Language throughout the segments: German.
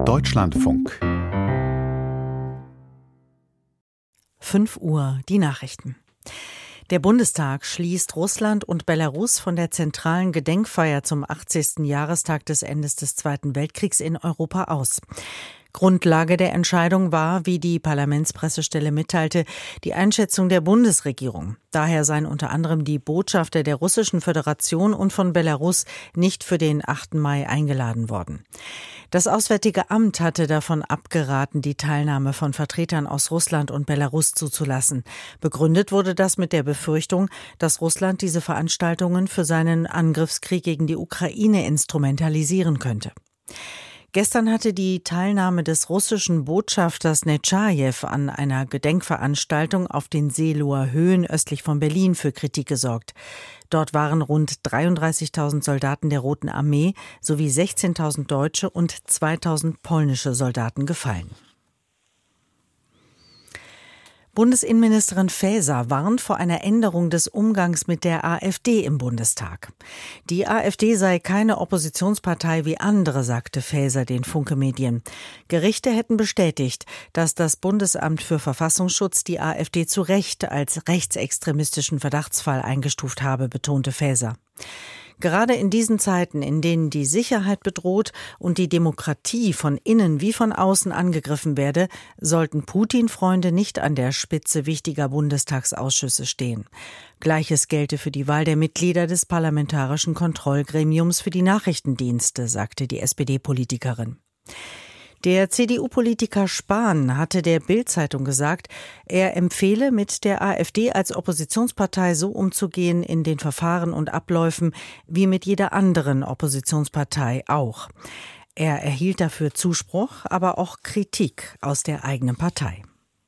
Deutschlandfunk. 5 Uhr, die Nachrichten. Der Bundestag schließt Russland und Belarus von der zentralen Gedenkfeier zum 80. Jahrestag des Endes des Zweiten Weltkriegs in Europa aus. Grundlage der Entscheidung war, wie die Parlamentspressestelle mitteilte, die Einschätzung der Bundesregierung. Daher seien unter anderem die Botschafter der Russischen Föderation und von Belarus nicht für den 8. Mai eingeladen worden. Das Auswärtige Amt hatte davon abgeraten, die Teilnahme von Vertretern aus Russland und Belarus zuzulassen. Begründet wurde das mit der Befürchtung, dass Russland diese Veranstaltungen für seinen Angriffskrieg gegen die Ukraine instrumentalisieren könnte. Gestern hatte die Teilnahme des russischen Botschafters Netschajew an einer Gedenkveranstaltung auf den Seeloer Höhen östlich von Berlin für Kritik gesorgt. Dort waren rund 33.000 Soldaten der Roten Armee sowie 16.000 deutsche und 2.000 polnische Soldaten gefallen. Bundesinnenministerin Faeser warnt vor einer Änderung des Umgangs mit der AfD im Bundestag. Die AfD sei keine Oppositionspartei wie andere, sagte Faeser den Funke-Medien. Gerichte hätten bestätigt, dass das Bundesamt für Verfassungsschutz die AfD zu Recht als rechtsextremistischen Verdachtsfall eingestuft habe, betonte Faeser. Gerade in diesen Zeiten, in denen die Sicherheit bedroht und die Demokratie von innen wie von außen angegriffen werde, sollten Putin-Freunde nicht an der Spitze wichtiger Bundestagsausschüsse stehen. Gleiches gelte für die Wahl der Mitglieder des Parlamentarischen Kontrollgremiums für die Nachrichtendienste, sagte die SPD-Politikerin. Der CDU-Politiker Spahn hatte der Bild-Zeitung gesagt, er empfehle, mit der AfD als Oppositionspartei so umzugehen in den Verfahren und Abläufen wie mit jeder anderen Oppositionspartei auch. Er erhielt dafür Zuspruch, aber auch Kritik aus der eigenen Partei.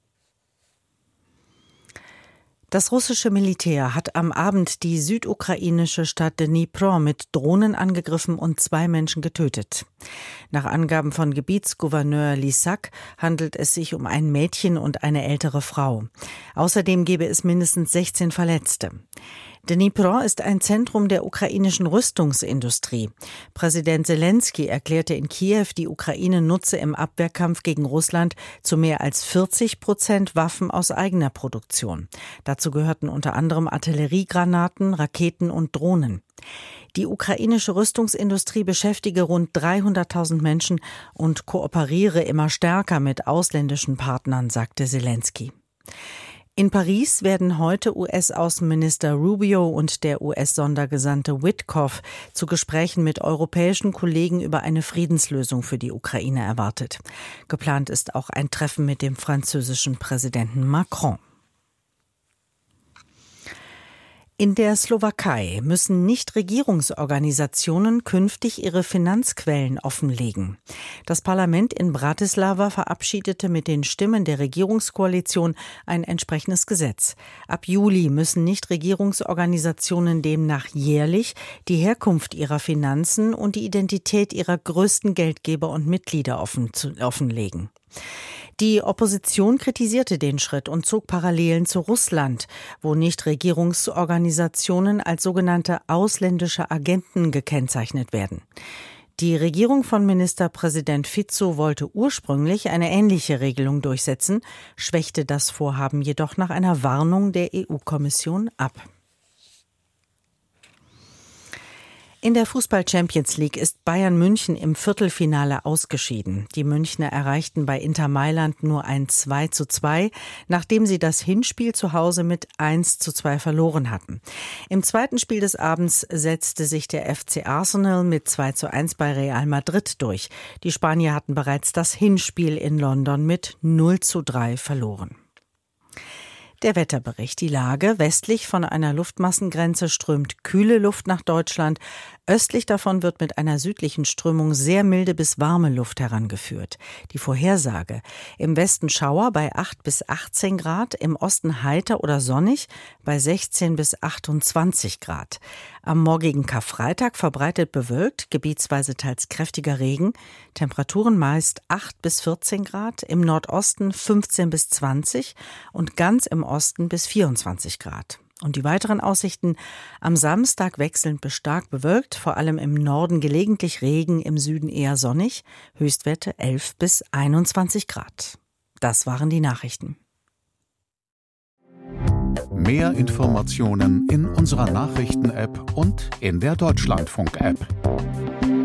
Das russische Militär hat am Abend die südukrainische Stadt Dnipro mit Drohnen angegriffen und 2 Menschen getötet. Nach Angaben von Gebietsgouverneur Lysak handelt es sich um ein Mädchen und eine ältere Frau. Außerdem gebe es mindestens 16 Verletzte. Dnipro ist ein Zentrum der ukrainischen Rüstungsindustrie. Präsident Selenskyj erklärte in Kiew, die Ukraine nutze im Abwehrkampf gegen Russland zu mehr als 40% Waffen aus eigener Produktion. Dazu gehörten unter anderem Artilleriegranaten, Raketen und Drohnen. Die ukrainische Rüstungsindustrie beschäftige rund 300.000 Menschen und kooperiere immer stärker mit ausländischen Partnern, sagte Selenskyj. In Paris werden heute US-Außenminister Rubio und der US-Sondergesandte Witkoff zu Gesprächen mit europäischen Kollegen über eine Friedenslösung für die Ukraine erwartet. Geplant ist auch ein Treffen mit dem französischen Präsidenten Macron. In der Slowakei müssen Nichtregierungsorganisationen künftig ihre Finanzquellen offenlegen. Das Parlament in Bratislava verabschiedete mit den Stimmen der Regierungskoalition ein entsprechendes Gesetz. Ab Juli müssen Nichtregierungsorganisationen demnach jährlich die Herkunft ihrer Finanzen und die Identität ihrer größten Geldgeber und Mitglieder offenlegen. Die Opposition kritisierte den Schritt und zog Parallelen zu Russland, wo Nichtregierungsorganisationen als sogenannte ausländische Agenten gekennzeichnet werden. Die Regierung von Ministerpräsident Fico wollte ursprünglich eine ähnliche Regelung durchsetzen, schwächte das Vorhaben jedoch nach einer Warnung der EU-Kommission ab. In der Fußball-Champions League ist Bayern München im Viertelfinale ausgeschieden. Die Münchner erreichten bei Inter Mailand nur ein 2:2, nachdem sie das Hinspiel zu Hause mit 1:2 verloren hatten. Im zweiten Spiel des Abends setzte sich der FC Arsenal mit 2:1 bei Real Madrid durch. Die Spanier hatten bereits das Hinspiel in London mit 0:3 verloren. Der Wetterbericht. Die Lage: westlich von einer Luftmassengrenze strömt kühle Luft nach Deutschland. Östlich davon wird mit einer südlichen Strömung sehr milde bis warme Luft herangeführt. Die Vorhersage: im Westen Schauer bei 8 bis 18 Grad, im Osten heiter oder sonnig bei 16 bis 28 Grad. Am morgigen Karfreitag verbreitet bewölkt, gebietsweise teils kräftiger Regen. Temperaturen meist 8 bis 14 Grad, im Nordosten 15 bis 20 und ganz im Osten bis 24 Grad. Und die weiteren Aussichten: am Samstag wechselnd bis stark bewölkt, vor allem im Norden gelegentlich Regen, im Süden eher sonnig, Höchstwerte 11 bis 21 Grad. Das waren die Nachrichten. Mehr Informationen in unserer Nachrichten-App und in der Deutschlandfunk-App.